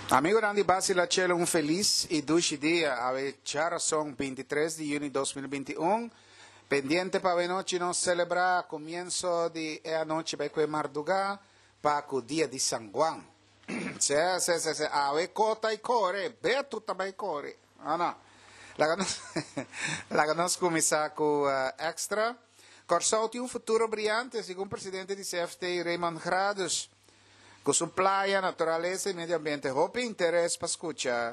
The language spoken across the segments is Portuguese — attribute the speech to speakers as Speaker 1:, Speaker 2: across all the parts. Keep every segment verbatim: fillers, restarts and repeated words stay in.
Speaker 1: Amigo Randy Basi la cielo un feliz y dulce día. A son veintitrés de junio de dos mil veintiuno. Pendiente para noche nos celebrar comienzo de la noche para que Marduga para el día de San Juan. Se se se se a ver cota y core, ve tu também core. Ah no. La nos la nos comienza con uh, extra. Corsauti un futuro brillante, según presidente de C F T Raymond Grados. Com sua playa, natureza e meio ambiente. Hope interesse para escutar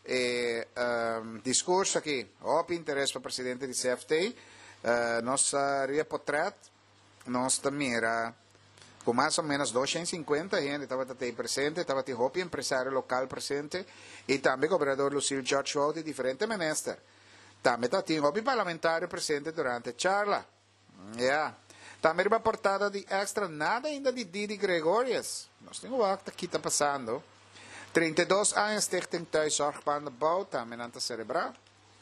Speaker 1: e um, discurso aqui. Hope interesse para o presidente do C F T. Uh, nossa reportret, nossa mira, com mais ou menos duzentos e cinquenta gente estava até presente, estava até Hope empresário local presente e também o governador Lucille George Wall de diferentes ministros. Também está Hope parlamentar presente durante a charla. Yeah. Também uma portada de extra, nada ainda de Didi Gregorius. Nós temos o que aqui está passando. trinta e dois anos Stichting Thuiszorg para o bouw, também não está cerebral.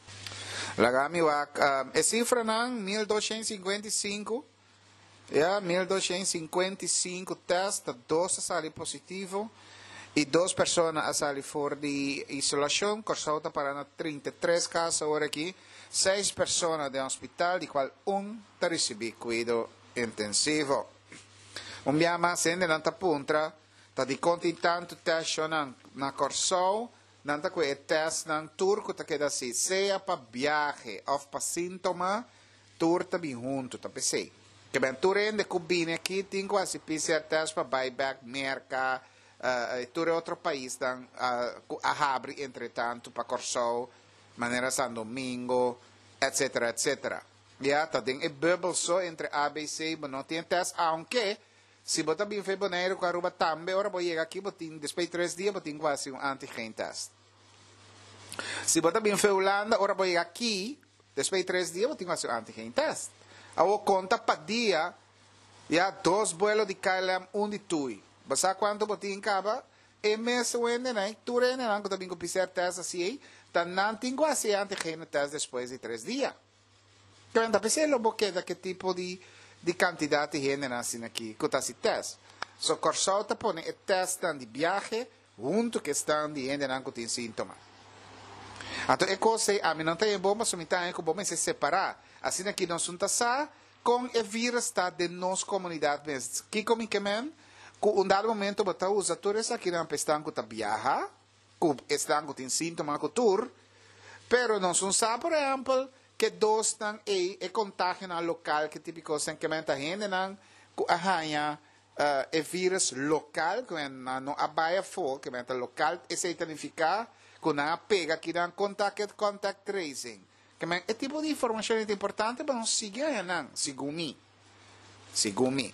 Speaker 1: Lagami wak, um, a cifra não, mil duzentos e cinquenta e cinco. Yeah, mil duzentos e cinquenta e cinco testes, dois sali positivo e duas pessoas a sali fora de isolação. Corsauta para trinta e três casos agora aqui. seis pessoas de hospital, de qual um está recebendo cuidado intensivo. Um biama sende nanta puntra, ta di conti tanto teste na na Corsau, nanta que teste na turco ta queda assim, seja para viaje ou para sintoma, tur ta bem junto, ta pensei. Que bem turende cubine aqui, tem quase P C R teste para buyback, merca, uh, tur é outro país, dan uh, a abre entretanto para Corsau, maneira San Domingo, etc, etcétera. Ja, dat ding é bubble só entre A, B, C, mas não tem teste, aunque, se botar bem fevereiro, com a ruba também, ora vou chegar aqui, botin, depois de três dias, botin quase um antigen teste. Se botar bem Holanda, ora vou chegar aqui, depois de três dias, botin quase um antigen teste. A o conta para dia, já, dois vuelos de K L M, um de Tui. Basta quanto botin caba, e mês o ende, né, tu rende, não, que também com P C R teste assim, tá não tem quase antigen teste depois de três dias. Quando a pessoa não queda que tipo de de quantidade de gente assim aqui, que está se teste. So Corsau está põe o teste de viagem junto que estão de gente não tem sintoma. Então é coisa a mim não tem bom, mas me tem que bom se separar. Assim aqui nós não está com o vírus está de nossa comunidade mesmo. Que como que men, com um dado momento botar os atores aqui na estão que tá viaja, que estão que tem sintoma que tour, pero nós não sabe por exemplo que dos nang e e contagio na local que típico sen que menta gente nang ku ahaya uh, e vírus local que na no abaya fo que menta local e se identificar com na pega que dan contact contact tracing que men e tipo de informação é importante para não seguir nang sigumi sigumi.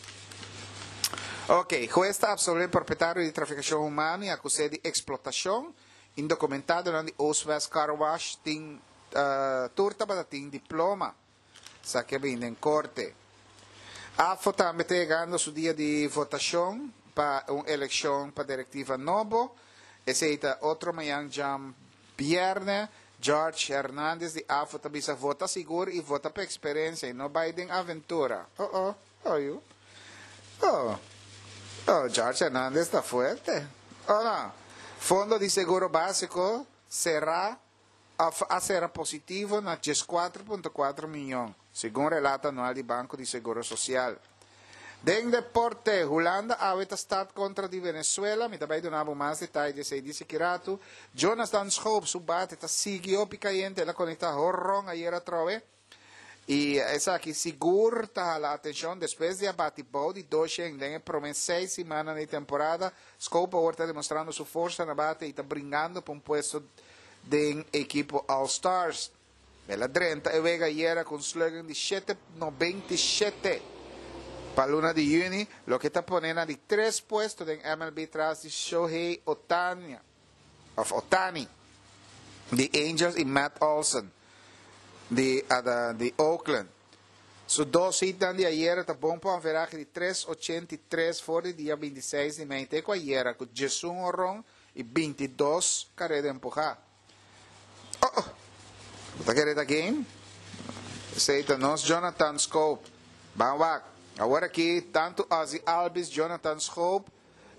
Speaker 1: Ok, juez está absolvido proprietário de traficação humana e acusado de explotação indocumentado na Oswest Car Wash tem Uh, turta para ter diploma, sa que vem em corte. A F O também está chegando o dia de votação para uma eleição para a diretiva novo. Esse é outro manhã já viernes. George Hernandez de A F O também vota seguro e vota para experiência e não Biden aventura. Oh, oh, oh, you. Oh, oh, George Hernandez está forte. Oh, não. Fundo de seguro básico será a ser positivo na quatro vírgula quatro milhões, segundo relata anual do Banco de Seguro Social. Den deporte, Holanda aveta stat contra di Venezuela, mi também donava mais detalhes, e disse que rato, Jonathan Schoop subate, ta seguiu picayente, la conecta horror ayer a trove, e essa aqui segura a atenção, depois de abate-bol de doce em den promessa seis semanas de temporada, Schoop agora está demonstrando sua força na bate e está brincando por um puesto de equipo All-Stars. Ela treinta e vega ayer com slogan de sete noventa e sete para luna de junio, lo que está poniendo de tres puestos en M L B tras de Shohei Ohtani, of Ohtani, de Angels y Matt Olson, de, uh, de Oakland. Sus dos citas de ayer está bom para un veraje de tres ochenta y tres fora el día veintiséis de mayo, con ayer con Jason Orron y veintidós carreras de empujar. Oh, oh. ¿Está querendo again? Seita nós Jonathan Schoop. Vamos lá. Agora aqui, tanto Ozzy Albies, Jonathan Schoop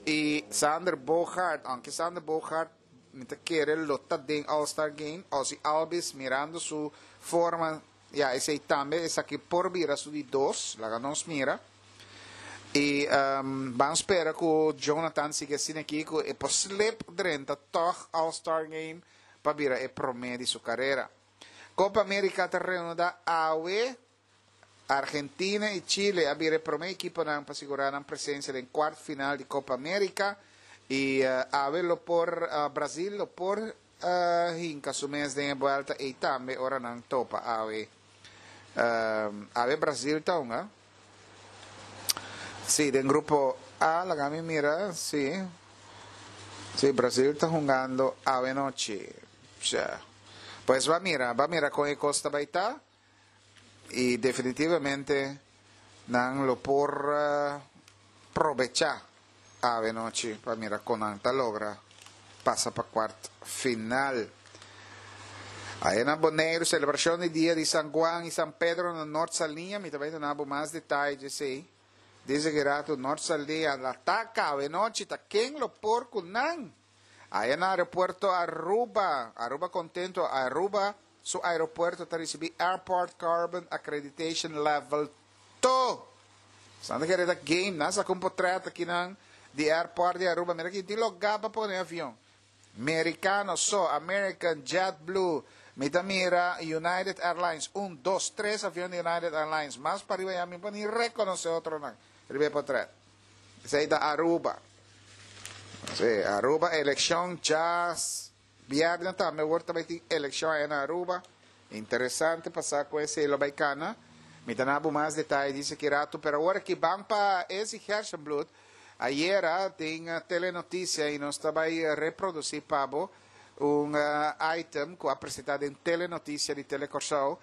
Speaker 1: e Sander Bogaert, aunque Sander Bogaert inte quiere lotta den All-Star Game, Ozzy Albies mirando su forma, ja, esse também, essa aqui por vira su di dos, la ganamos mira. E um, vamos esperar que o Jonathan siga assim aqui, que é possível drenta toch All-Star Game para vir a promedio sua carreira. Copa América terreno da A U E, Argentina e Chile a vir a promedio equipo para asegurar a presença em quarto final de Copa América e uh, a verlo por uh, Brasil lo por uh, hinca su mês de volta e também ora não topa A U E. Uh, a ver Brasil então, hein? Sí, del grupo A, la Gami mira, sí. Sí, Brasil está jugando a noche. Pues va a mirar, va a mirar con el Costa Baita y definitivamente nan lo por uh, aprovechar a noche. Va a mirar con Anta logra, pasa para cuarto final. Aí na Bonaire, celebração de dia de San Juan e San Pedro no Norte Salinha, me também não mais detalhes aí. Dice que era tu Norte Salinha, la taca, a noche, ta quem lo por kunan. Aí no aeropuerto Aruba, Aruba contento, Aruba, su aeropuerto está recebi Airport Carbon Accreditation Level two. Santa que era game, nasa compotrata aqui nan, de airport de Aruba, mira que tem logaba por no avião. Americano, so, American, JetBlue, Mitamira, United Airlines, um, dois, três aviões de United Airlines, mas para ir a mim, para nem reconhecer outro não. Ele veio para trás. Esse aí da Aruba. Sí, Aruba, eleição já, viernes também, agora também tem eleição aí na Aruba. Interessante passar com esse ilo baicana. Mitanabo mais detalhes, disse que rato, pero agora que vamos para esse Herzenblut, ayer tem a telenotícia e nós estamos a reproduzir, Pablo, um uh, item que é apresentado em telenotícia de Telecorsal.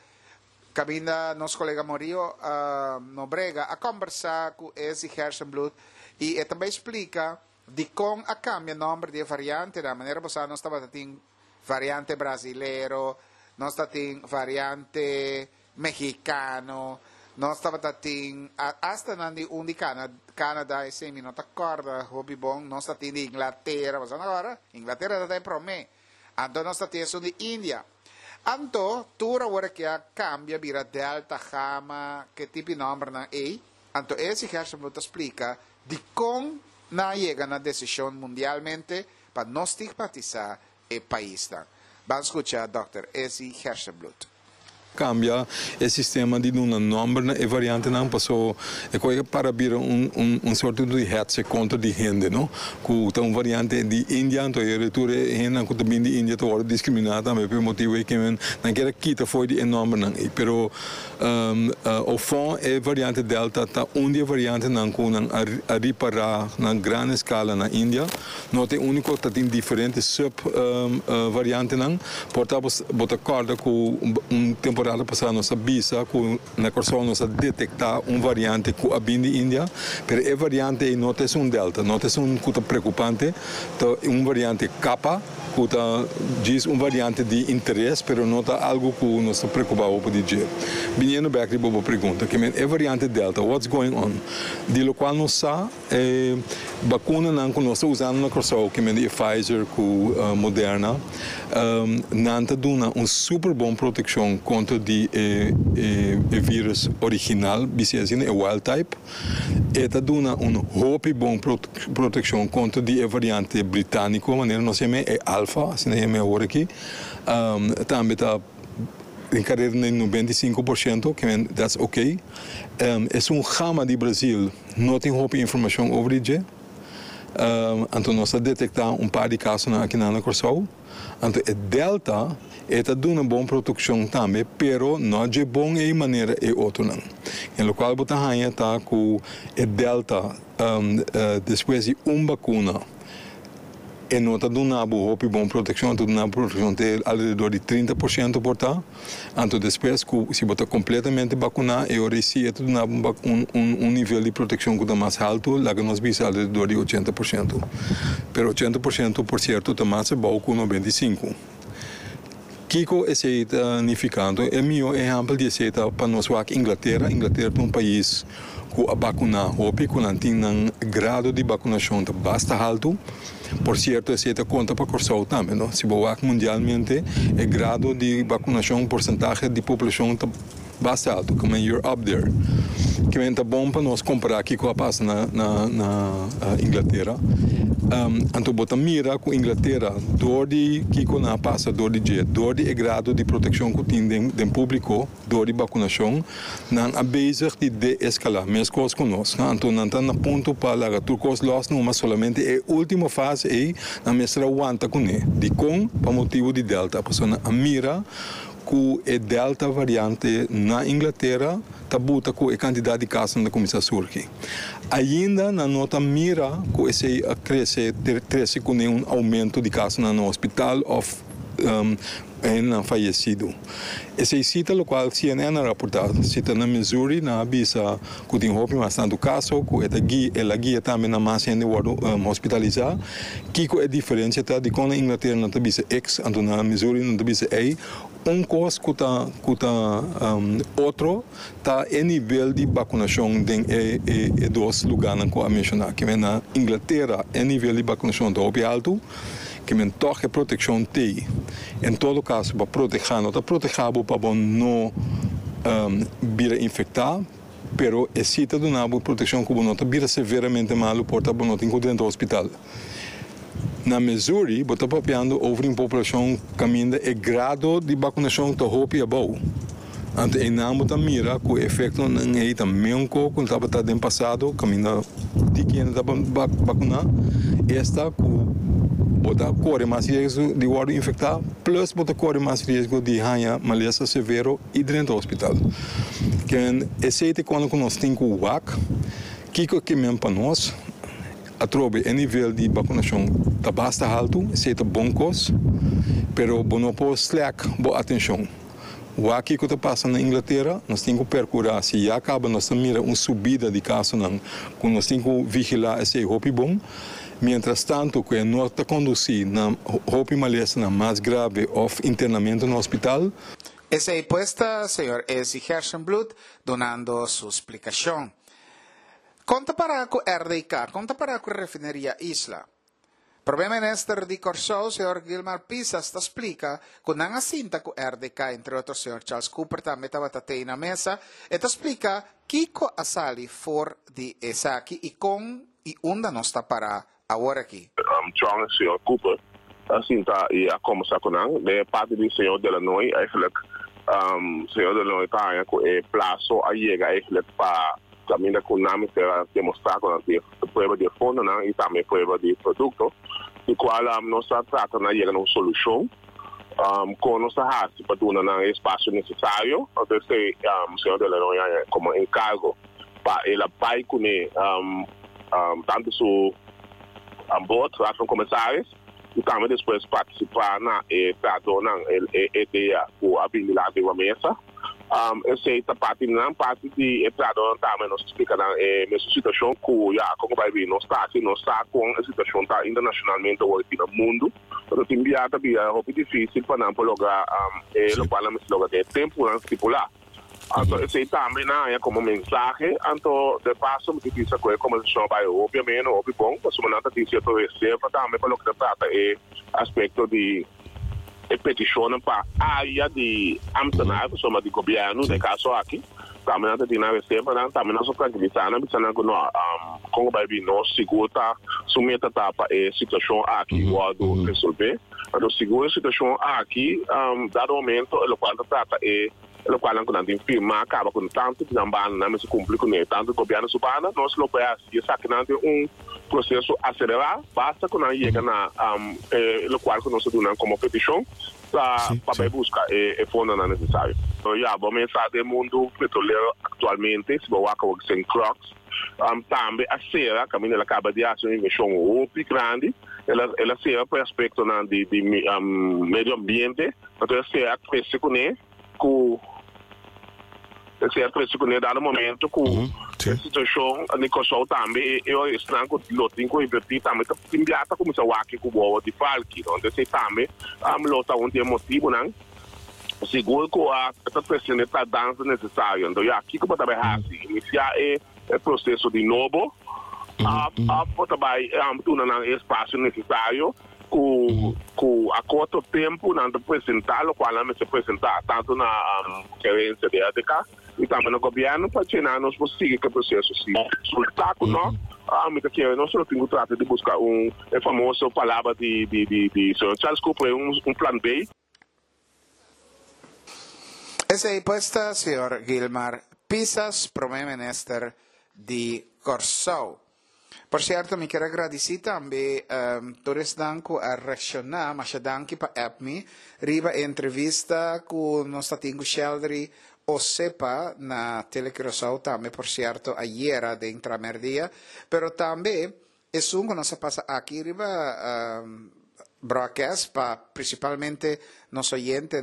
Speaker 1: Cabinda nosso colega Morio uh, Nobrega a conversar com esse Herzenblut e ele também explica de como a cambia o nome de variante, da maneira que nós estamos tendo variante brasileiro, nós estamos tendo variante mexicano, nós estamos tendo hasta nandi um de Canadá, Canadá e semi não está corda, hobby bom, nós estamos tendo Inglaterra, mas agora Inglaterra está para mim, então nós estamos tendo de Índia. Anto, tura agora que a cambia vira Delta, Gamma, que tipo de nome na é, anto esse Herzenblut explica de como na chega na decisão mundialmente para não estigmatizar o país. Vamos escutar, doutor Esi Herzenblut.
Speaker 2: Cambia o sistema de um nome e variante não passou é coisa para vir um um um sorte de hetze contra de gente, não? Com uma variante de Índia, então a retura gente que também de Índia está discriminada, mas por motivo é que não quer quitar foi de enorme não. Pero um, uh, ao fim é variante Delta tá onde a variante não com não a reparar na grande escala na Índia, não tem único tá tem diferentes sub um, uh, variante não, portanto bota corda com um tempo temporada passada nós sabia que na Corsol nós detectar um variante que vem de Índia, mas a variante não é um delta, não é um que preocupante, é um variante capa, que diz um variante de interesse, mas não é algo que nós se preocupamos por dizer. Vindo back de boa pergunta, que é variante delta, what's going on? De lo qual nós sabemos, é vacuna não que nós estamos usando na Corsol, que é a Pfizer, com uh, Moderna, um, não está dando uma super boa proteção contra de eh, eh, vírus original, assim, é wild type, e está dando uma hope boa proteção contra de variante britânico, maneira nós chamamos é alfa, assim é agora aqui, um, também está em carreira em noventa e cinco por cento, que é that's ok. Um, é um gama de Brasil, não tem hope informação sobre isso. Um, então nós detectamos um par de casos aqui na Corsol. Então a Delta está dando uma boa proteção também, pero não é bom de maneira e outra não. Em lo qual você está com a Delta um, uh, depois de uma vacuna e não está dando uma boa proteção, está dando uma proteção de alrededor de trinta por cento por tá. Então depois se você completamente vacinar, eu recebi um, um, um nível de proteção que está mais alto, lá que nós vimos alrededor de oitenta por cento. Pero oitenta por cento por certo está mais bom que noventa e cinco por cento. Kiko é significante. É meu exemplo de ser para nós aqui Inglaterra. Inglaterra é um país com a vacuna, hopi, com um grado de vacunação bastante alto. Por certo, esse é conta para Corsol também, não? Se você mundialmente, o grado de vacunação, porcentagem de população bastante alto, como you're up there. Que é bom para nós comparar aqui com a passa na, na, na uh, Inglaterra. Um, então, bota mira com a Inglaterra, dor de que com a passa, dor de jet, dor de grado de proteção que tem do público, dor de vacunação, não é bezig de de-escalar, mesmo coisa conosco. Então, não está na ponto para lá, tu coisa los não, mas somente a última fase é a mestra aguanta com ele, de com, para motivo de delta, a pessoa a mira com a delta variante na Inglaterra, tabuta com a quantidade de casos na começa a surgir. Ainda na nota mira com esse a crescer, cresce com um aumento de casos no hospital ou um, em falecido. Esse cita o qual C N N reportado, cita na Missouri, na avisa que tem houve bastante caso, que ela guia, ela guia também na mais gente um, hospitalizar, que é a diferença tá de quando na Inglaterra não tem X, então na Missouri não tem A. Um coisa que está um, outro está em nível de vacunação em e, e, e dois lugares que eu mencionar. Que na Inglaterra, em nível de vacunação está bem alto, que men toch a proteção tem. Em todo caso, para proteger, não está protegido para não um, vir infectar, pero existe uma proteção que não está vir severamente mal, porta não tem dentro do hospital. Na Missouri, você está papiando over a população caminha e grado de vacunação está hopi above. Então, em nome da mira, com o efeito não é também como estava no passado, caminha de quem estava vacunar, esta com bota corre mais risco de guarda infectar, plus bota corre mais risco de ganhar maleza severo e dentro do hospital. Que esse é quando nós temos o W A C, que que mesmo para nós, a trobe a nível de vacunação está bastante alto, esse é bom coisa, pero não pode slack boa atenção. O aqui que está passando na Inglaterra, nós temos que percurar, se já acaba, nós temos que uma subida de casos, nós temos que vigilar esse roupa bom. Mientras tanto, que não está conduzindo na roupa maleza mais grave ou internamento no hospital.
Speaker 1: Essa resposta, senhor, é Herschenblut, donando sua explicação. Conta para a R D K, conta para a refineria Isla. Problema ministro de Corsol, senhor Gilmar Pisas, explica que não assinta com a R D K, entre outros, senhor Charles Cooper, também estava tatei na mesa, e explica que a sali for de essa aqui e com e onde nós está para agora aqui.
Speaker 3: Um, John, senhor Cooper, assinta e a conversar com ele, de parte do senhor Delanoy, eigenlijk, um, senhor Delanoy está com o plazo a chegar eigenlijk para também com nome para demonstrar com a prova de fundo e também prova de produto, e qual um, nós está tratando de chegar uma solução um, com nossa raça para dar um espaço necessário, então se um, senhor Delanoy como encargo para ele vai com um, um, tanto su um, board, com comissários, e também depois participar na estado na ideia com a habilidade da mesa. Um, eu sei que a parte não parte de estado também nós explica na é, mesma situação que já como vai vir nós está aqui nós está com a situação tá internacionalmente hoje no mundo então tem via também é muito difícil para não lograr um, é, o parlamento logo de tempo não estipular. Então eu sei também na é como mensagem então de passo me diz que como a gente vai obviamente óbvio bom mas uma nota tem certo reserva também para o que trata é aspecto de e petizione para a área de Amsterdam, insomma di governo, nel caso aqui, também tem na reserva, também nós tranquilizando, pensando que nós, como vai vir, nós seguro tá, submeta tá para a situação aqui, quando resolver, então seguro a situação aqui, dado momento, o qual trata é o qual não tem firma acaba com tanto de ambas não se cumpre com ele tanto o governo subana nós lo vai assim sabe não tem um processo acelerado basta quando chega na um, eh, o qual nós temos como petição para para buscar e eh, fundo não necessário então já bom mensagem do mundo petroleiro atualmente se vai com sem crocs um, também a serra caminho ela acaba de fazer uma investigação muito grande ela ela serra para aspecto na de, de um, meio ambiente então a serra cresce com ele com esse é preço que dado momento com a situação de Kosovo também eu estou com o lote com invertir também tem já tá começando a aqui com o de Falki onde se também am lota onde é motivo não seguro que a pressão está dando necessária. Então, aqui que eu vou assim, iniciar o processo de novo, a vou também ter espaço necessário com a curto tempo, não apresentar, o qual não se apresentar tanto na querência de ética e também no governo para treinar nos seguir o processo. Se resultar com nós, a minha querência, nós só temos que tratar de buscar um famoso palavra de de de de Charles Cooper, um um plano B.
Speaker 1: Essa é a resposta, senhor Gilmar Pisas, primeiro ministro de Corsão. Por certo, mi quero agradecer também um, todos danku a reaccionar, mas danki pa app mi, riba entrevista com nossa tingo Sheldry o sepa na Telecorsão também, por certo, ayer de intramerdia, pero também é um que nós passa aqui riba um, broadcast para principalmente nos oyentes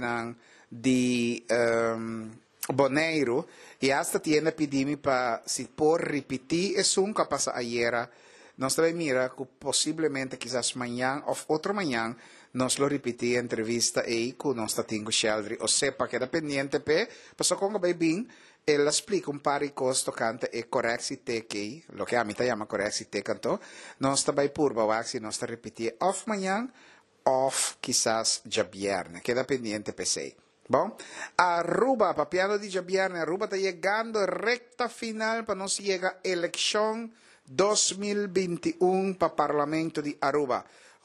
Speaker 1: de um, Bonaire e hasta tiene pedimi para si por repetir es un que pasa ayer. Nos trae mira que posiblemente quizás mañana o otro mañana nos lo repetí entrevista e con nuestra tingo Sheldry o sepa que dependiente pe paso con que bien él explica un par de cosas tocante e correxi te que lo que a mí te llama correxi te canto nos está by purba waxi nos está repetir off mañana off quizás ya viernes que dependiente pe sei. Bom, Aruba, papiano di Jabierne, Aruba está llegando recta final para nos llega elección dos mil veintiuno para Parlamento de Aruba.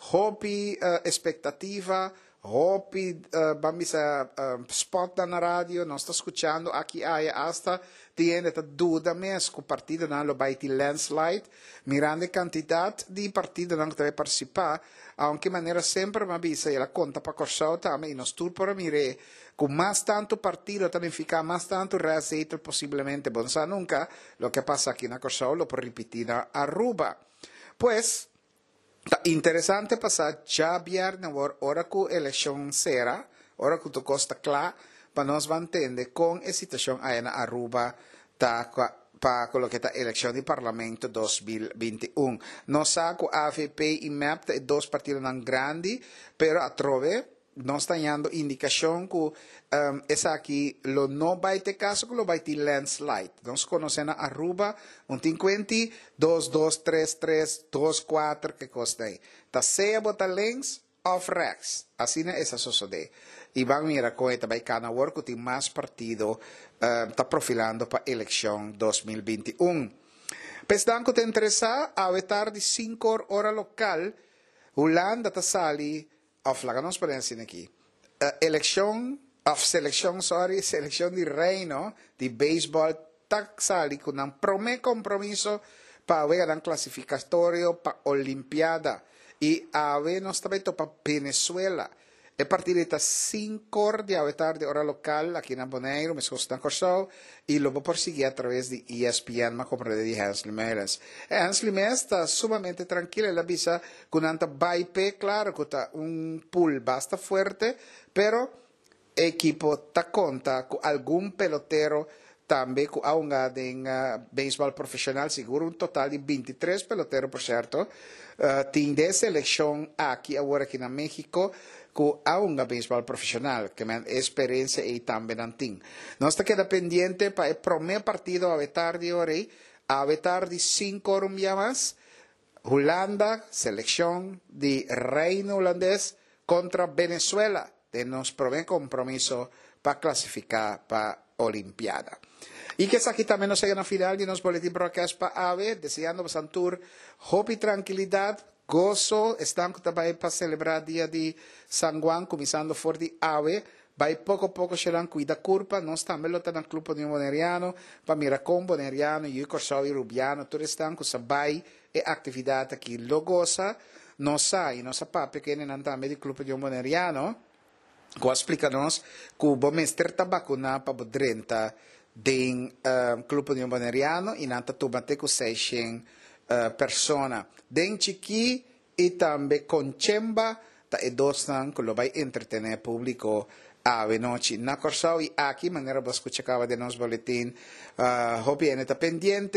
Speaker 1: Hopi uh, expectativa, hopi uh, vamos a uh, spot na radio, nos está escuchando aqui hay hasta tiene esta duda mes que o partido não lo vai ter landslide, mirando a quantidade de partido não que vai participar, aunque maneira sempre me avisa e la conta para Corsão também, e nos tur para mire com mais tanto partido também ficar mais tanto reaceito possivelmente, bom sa nunca, lo que passa aqui na Corsão lo por repetir na Aruba. Pues, tá interessante passar já viernes, hora que a eleição será, hora que tu costa claro, para nós entender com a situação aí na Aruba, tá, para colocar a eleição de parlamento dois mil e vinte e um. Nós sabemos que a A F P e M E P são dois partidos grandes, pero a trove, nós estamos dando indicação que um, essa aqui lo não vai ter caso, que lo vai ter landslide. Nós conhecemos a Aruba, um cinquenta, dois, dois, três, três, dois, quatro, que costa aí. Tá seis botar links, off rex. Assim é essa sucede. E vamos mirar com esta vai cada work que tem mais partido está uh, profilando para a eleição dois mil e vinte e um. Pensando que te interessa, a vetar de cinco horas local, Holanda está sali, of la nos podemos aqui, uh, eleição, of seleção, sorry, seleção de reino de beisebol, está sali com um primeiro compromisso para ver um classificatório para a Olimpiada. E a ver nós também para Venezuela. A partir de cinco horas de tarde, hora local, aquí en Bonaire, me escuchan Corsão, y lo voy a perseguir a través de E S P N, me compré de Hans Limeres. Hans Limeres está sumamente tranquilo, la visa con anta baipe, claro, que está un pool bastante fuerte, pero el equipo está conta con algún pelotero também com a unga de uh, beisebol profissional, seguro um total de vinte e três peloteros, por certo. Uh, tem de seleção aqui, agora aqui na México, com a unga beisebol profissional, que é experiência e também não tem. Nós estamos pendiente para o primeiro partido a tarde hoje, a tarde cinco horas mais, Holanda, seleção de Reino Holandês contra Venezuela, de nos primeiro compromisso para classificar para a Olimpiada. Y que aquí también nos llega a final de nos boletín broadcast para AVE, deseando para Santur, hope y tranquilidad, gozo, están también para celebrar el día de San Juan, comenzando por de AVE, va poco a poco se dan cuida curva, no están lo tan club de Boneriano, para Miracón, Boneriano, y Corsão y Rubiano, todos están con sabay e actividad aquí, lo goza, no sai, no sapa, pequeño en también del club de Boneriano, que explica-nos que o mestre está vacunado para treinta den uh, club de Boneriano e nanta tomate com seiscentas uh, persona. Den chiqui e também com chemba ta e dostan que lo vai entretener público a noite na Corsão e aqui maneira você escuchava de nos boletim uh, hopi ene ta pendiente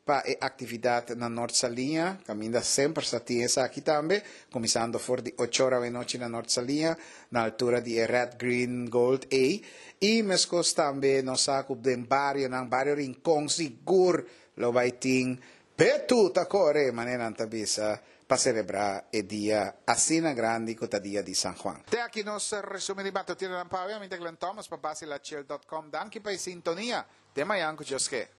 Speaker 1: para a atividade na Norte Salinha, caminha sempre essa aqui também, começando por de oito horas da noite na Norte Salinha, na altura de Red, Green, Gold A, e mescos também nos saco de barrio, na barrio Rincón, seguro, lo vai ting, per tutta corre, maneira antabisa, para celebrar o dia Assina Grande, que é o dia de San Juan. Até aqui nos resume de bato, tira na pavia, me Thomas, para base la chill dot com, danke para a sintonia, de manhã com Josque.